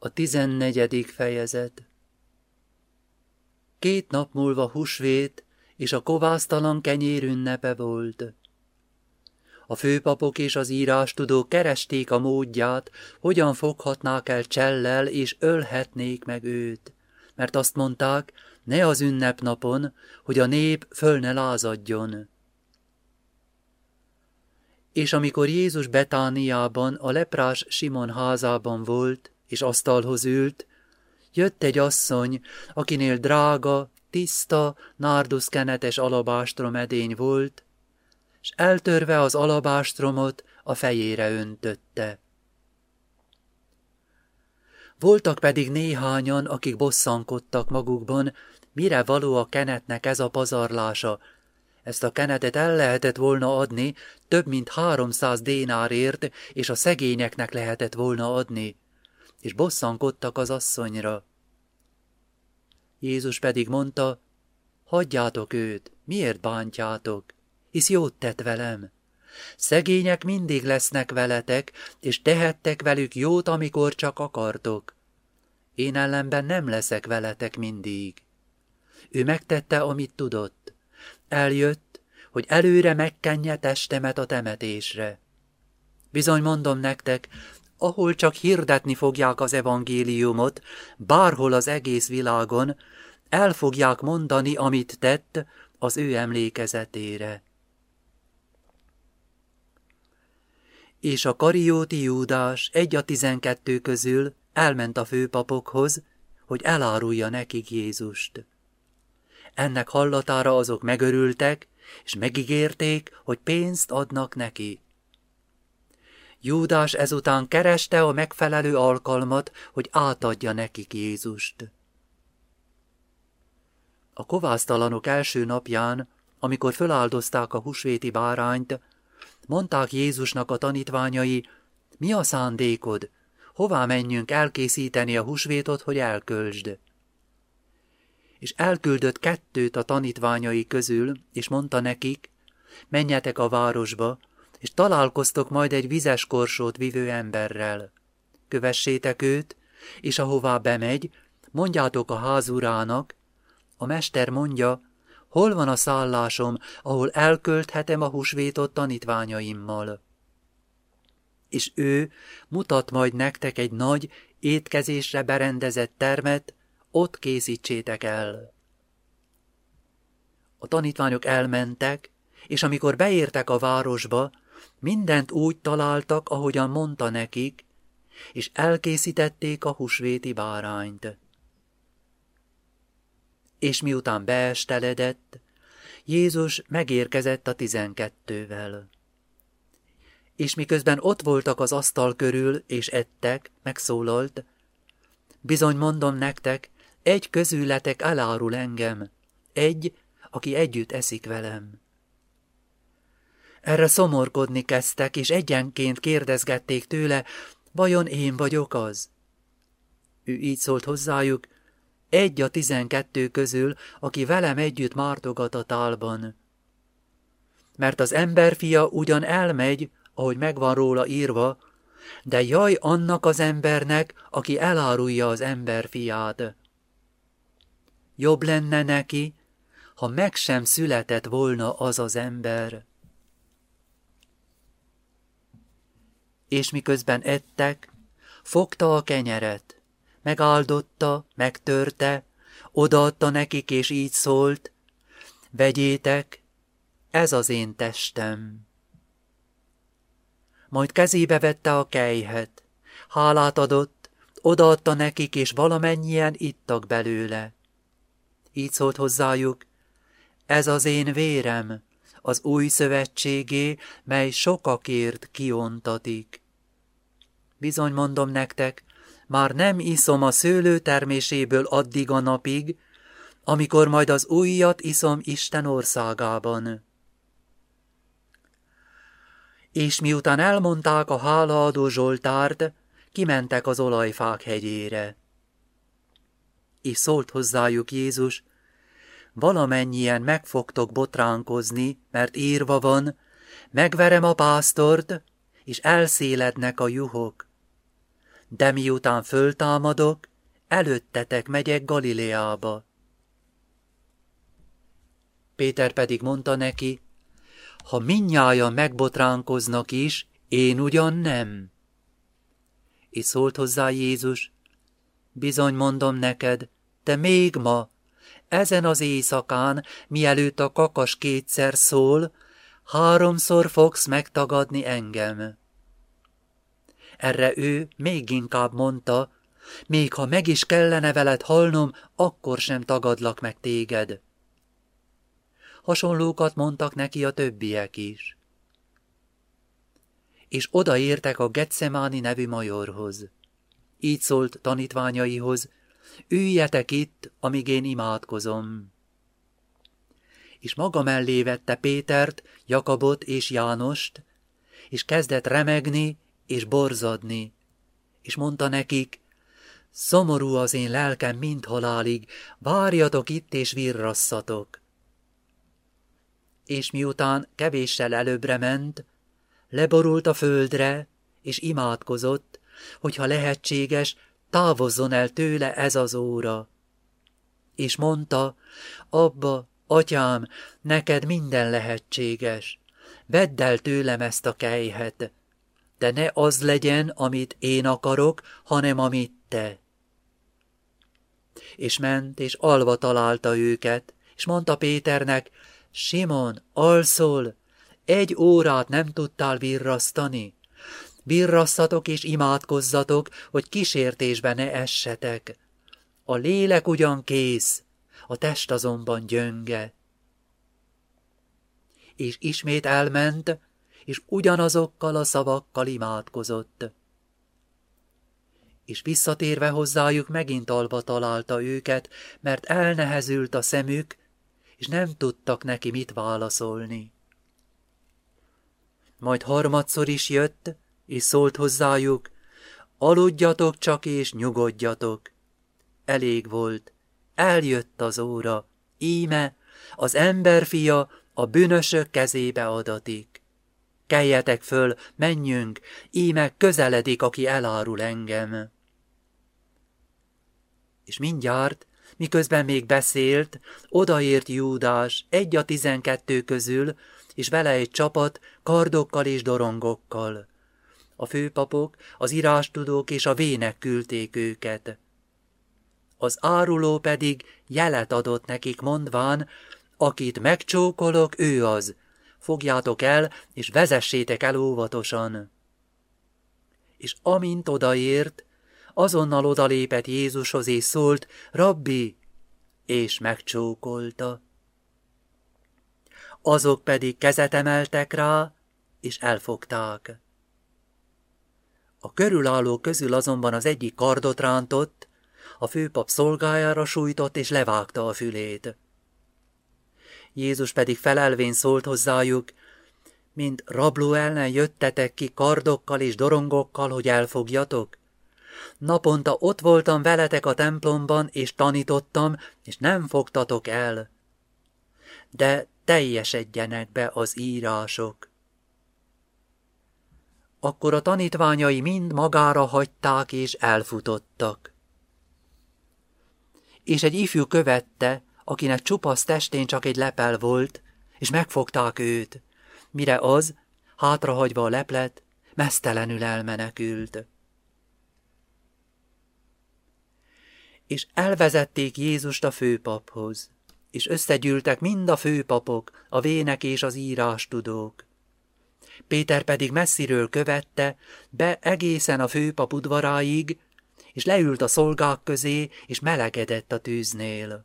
A 14. fejezet. 2 nap múlva húsvét és a kovásztalan kenyér ünnepe volt. A főpapok és az írástudók keresték a módját, hogyan foghatnák el csellel és ölhetnék meg őt, mert azt mondták, ne az ünnepnapon, hogy a nép föl ne lázadjon. És amikor Jézus Betániában, a leprás Simon házában volt, és asztalhoz ült, jött egy asszony, akinél drága, tiszta, nárduszkenetes alabástrom edény volt, s eltörve az alabástromot a fejére öntötte. Voltak pedig néhányan, akik bosszankodtak magukban, mire való a kenetnek ez a pazarlása. Ezt a kenetet el lehetett volna adni több mint 300 dénárért, és a szegényeknek lehetett volna adni, és bosszankodtak az asszonyra. Jézus pedig mondta, hagyjátok őt, miért bántjátok, hisz jót tett velem. Szegények mindig lesznek veletek, és tehettek velük jót, amikor csak akartok. Én ellenben nem leszek veletek mindig. Ő megtette, amit tudott. Eljött, hogy előre megkenje testemet a temetésre. Bizony mondom nektek, ahol csak hirdetni fogják az evangéliumot, bárhol az egész világon, el fogják mondani, amit tett az ő emlékezetére. És a karióti Júdás 1-12 közül elment a főpapokhoz, hogy elárulja nekik Jézust. Ennek hallatára azok megörültek, és megígérték, hogy pénzt adnak neki. Júdás ezután kereste a megfelelő alkalmat, hogy átadja nekik Jézust. A kovásztalanok első napján, amikor föláldozták a húsvéti bárányt, mondták Jézusnak a tanítványai, mi a szándékod, hová menjünk elkészíteni a húsvétot, hogy elköltsd? És elküldött 2 a tanítványai közül, és mondta nekik, menjetek a városba, és találkoztok majd egy vizes korsót vivő emberrel. Kövessétek őt, és ahová bemegy, mondjátok a házurának, a mester mondja, hol van a szállásom, ahol elkölthetem a húsvétot tanítványaimmal. És ő mutat majd nektek egy nagy, étkezésre berendezett termet, ott készítsétek el. A tanítványok elmentek, és amikor beértek a városba, mindent úgy találtak, ahogyan mondta nekik, és elkészítették a húsvéti bárányt. És miután beesteledett, Jézus megérkezett a 12-vel. És miközben ott voltak az asztal körül, és ettek, megszólalt, bizony mondom nektek, egy közületek elárul engem, egy, aki együtt eszik velem. Erre szomorkodni kezdtek, és egyenként kérdezgették tőle, vajon én vagyok az? Ő így szólt hozzájuk, 1 a 12 közül, aki velem együtt mártogat a tálban. Mert az emberfia ugyan elmegy, ahogy megvan róla írva, de jaj annak az embernek, aki elárulja az emberfiát. Jobb lenne neki, ha meg sem született volna az az ember. És miközben ettek, fogta a kenyeret, megáldotta, megtörte, odaadta nekik, és így szólt, vegyétek, ez az én testem. Majd kezébe vette a kelyhet, hálát adott, odaadta nekik, és valamennyien ittak belőle. Így szólt hozzájuk, ez az én vérem, az új szövetségé, mely sokakért kiontatik. Bizony mondom nektek, már nem iszom a szőlő terméséből addig a napig, amikor majd az újat iszom Isten országában. És miután elmondták a hálaadó Zsoltárt, kimentek az olajfák hegyére. És szólt hozzájuk Jézus, valamennyien meg fogtok botránkozni, mert írva van, megverem a pásztort, és elszélednek a juhok. de miután föltámadok, előttetek megyek Galileába. Péter pedig mondta neki, ha mindnyájan megbotránkoznak is, én ugyan nem. És szólt hozzá Jézus, bizony mondom neked, te még ma, ezen az éjszakán, mielőtt a kakas kétszer szól, 3-szor fogsz megtagadni engem. Erre ő még inkább mondta, még ha meg is kellene veled halnom, akkor sem tagadlak meg téged. Hasonlókat mondtak neki a többiek is. És odaértek a Getsemáni nevű majorhoz. Így szólt tanítványaihoz, üljetek itt, amíg én imádkozom. És maga mellé vette Pétert, Jakabot és Jánost, és kezdett remegni és borzadni, és mondta nekik, szomorú az én lelkem mind halálig, várjatok itt és virrasszatok. És miután kevéssel előbbre ment, leborult a földre, és imádkozott, hogyha lehetséges, távozzon el tőle ez az óra. És mondta, Abba, Atyám, neked minden lehetséges, vedd el tőlem ezt a kelyhet, de ne az legyen, amit én akarok, hanem amit te. És ment, és alva találta őket, és mondta Péternek, Simon, alszol, 1 órát nem tudtál virrasztani? Virrasszatok és imádkozzatok, hogy kísértésbe ne essetek. A lélek ugyan kész, a test azonban gyönge. És ismét elment, és ugyanazokkal a szavakkal imádkozott. És visszatérve hozzájuk megint alva találta őket, mert elnehezült a szemük, és nem tudtak neki mit válaszolni. Majd harmadszor is jött, és szólt hozzájuk, aludjatok csak és nyugodjatok. Elég volt, eljött az óra, íme az emberfia a bűnösök kezébe adatik. Keljetek föl, menjünk, íme közeledik, aki elárul engem. És mindjárt, miközben még beszélt, odaért Júdás, 1 a 12 közül, és vele egy csapat kardokkal és dorongokkal. A főpapok, az írástudók és a vének küldték őket. Az áruló pedig jelet adott nekik mondván, akit megcsókolok, ő az. Fogjátok el, és vezessétek el óvatosan. És amint odaért, azonnal odalépett Jézushoz és szólt, Rabbi, és megcsókolta. Azok pedig kezet emeltek rá, és elfogták. A körülállók közül azonban az egyik kardot rántott, a főpap szolgájára sújtott, és levágta a fülét. Jézus pedig felelvén szólt hozzájuk, mint rabló ellen jöttetek ki kardokkal és dorongokkal, hogy elfogjatok? Naponta ott voltam veletek a templomban, és tanítottam, és nem fogtatok el. De teljesedjenek be az írások. Akkor a tanítványai mind magára hagyták, és elfutottak. És egy ifjú követte, akinek csupasz testén csak egy lepel volt, és megfogták őt, mire az, hátrahagyva a leplet, meztelenül elmenekült. És elvezették Jézust a főpaphoz, és összegyűltek mind a főpapok, a vének és az írástudók. Péter pedig messziről követte, be egészen a főpap udvaráig, és leült a szolgák közé, és melegedett a tűznél.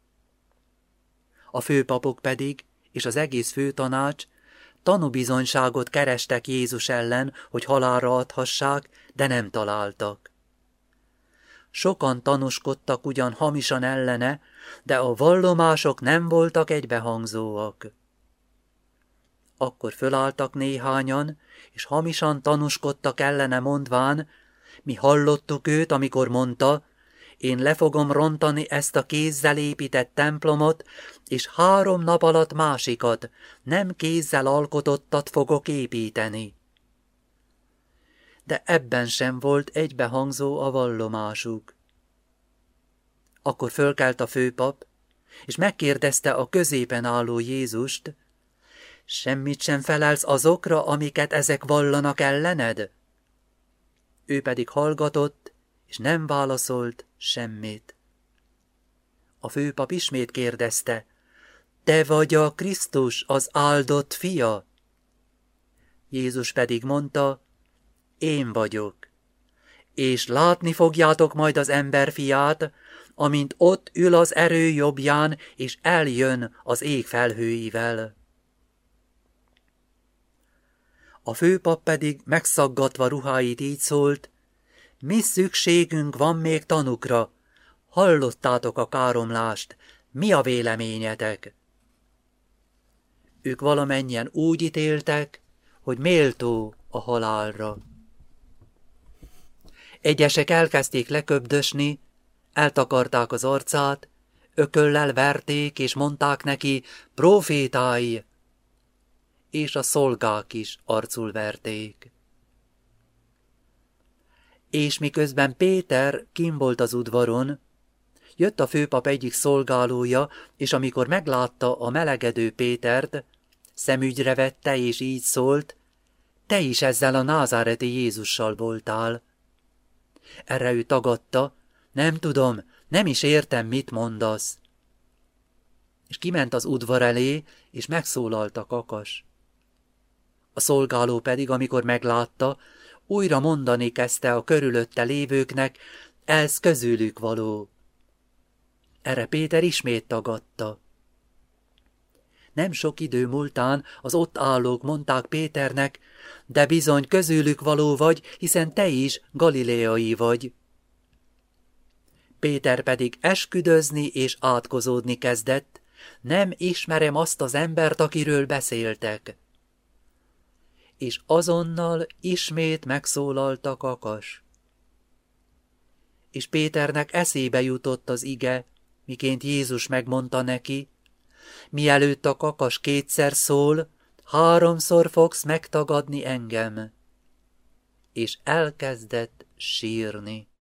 A főpapok pedig, és az egész főtanács tanúbizonyságot kerestek Jézus ellen, hogy halálra adhassák, de nem találtak. Sokan tanúskodtak ugyan hamisan ellene, de a vallomások nem voltak egybehangzóak. Akkor fölálltak néhányan, és hamisan tanúskodtak ellene mondván, mi hallottuk őt, amikor mondta, én le fogom rontani ezt a kézzel épített templomot, és 3 nap alatt másikat, nem kézzel alkotottat fogok építeni. de ebben sem volt egybehangzó a vallomásuk. Akkor fölkelt a főpap, és megkérdezte a középen álló Jézust, semmit sem felelsz azokra, amiket ezek vallanak ellened? Ő pedig hallgatott, és nem válaszolt semmit. A főpap ismét kérdezte, te vagy a Krisztus, az áldott fia? Jézus pedig mondta, én vagyok, és látni fogjátok majd az emberfiát, amint ott ül az erő jobbján, és eljön az ég felhőivel. A főpap pedig megszaggatva ruháit így szólt, mi szükségünk van még tanukra? Hallottátok a káromlást, mi a véleményetek? Ők valamennyien úgy ítéltek, hogy méltó a halálra. Egyesek elkezdték leköbdösni, eltakarták az arcát, ököllel verték, és mondták neki, profétálj! És a szolgák is arcul verték. És miközben Péter kinn volt az udvaron, jött a főpap egyik szolgálója, és amikor meglátta a melegedő Pétert, szemügyre vette, és így szólt, te is ezzel a názáreti Jézussal voltál. Erre ő tagadta, nem tudom, nem is értem, mit mondasz. És kiment az udvar elé, és megszólalt a kakas. A szolgáló pedig, amikor meglátta, újra mondani kezdte a körülötte lévőknek, ez közülük való. Erre Péter ismét tagadta. Nem sok idő múltán az ott állók mondták Péternek, de bizony közülük való vagy, hiszen te is galileai vagy. Péter pedig esküdözni és átkozódni kezdett, nem ismerem azt az embert, akiről beszéltek. És azonnal ismét megszólalt a kakas. És Péternek eszébe jutott az ige, miként Jézus megmondta neki, mielőtt a kakas kétszer szól, 3-szor fogsz megtagadni engem. És elkezdett sírni.